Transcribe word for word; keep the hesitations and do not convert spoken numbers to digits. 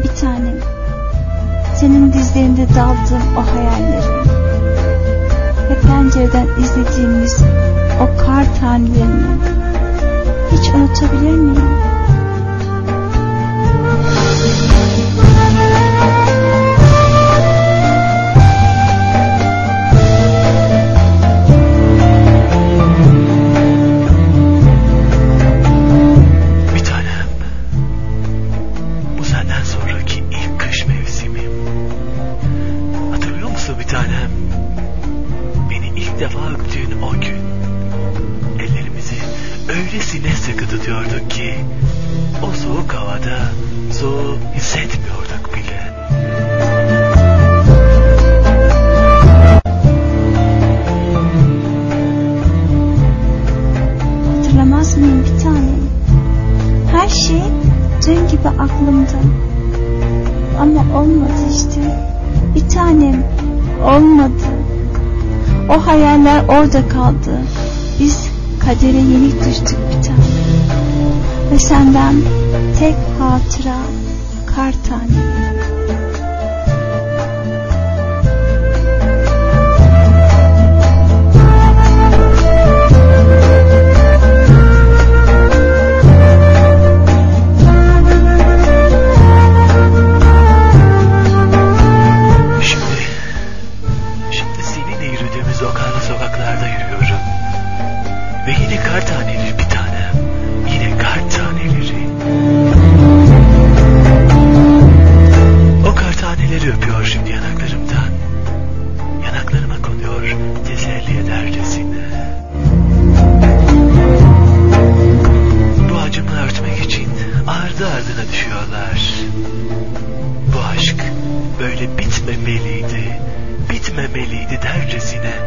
bir tanem. Senin dizlerinde daldığım o hayalleri ve pencereden izlediğimiz o kar tanelerini hiç unutabilir miyim? Öylesine sıkı tutuyorduk ki o soğuk havada soğuğu hissetmiyorduk bile. Hatırlamaz mıyım bir tanem? Her şey dün gibi aklımda. Ama olmadı işte. Bir tanem, olmadı. O hayaller orada kaldı. Biz kadere yenik düştük bir tane. Ve senden tek hatıra kar taneleri. Şimdi, şimdi seninle yürüdüğümüz o karlı sokaklarda yürüyorum. Ve yine kar taneleri bir tanem. Yine kar taneleri. O kar taneleri öpüyor şimdi yanaklarımdan. Yanaklarıma konuyor teselli edercesine. Bu acımı örtmek için ardı ardına düşüyorlar. Bu aşk böyle bitmemeliydi. Bitmemeliydi dercesine.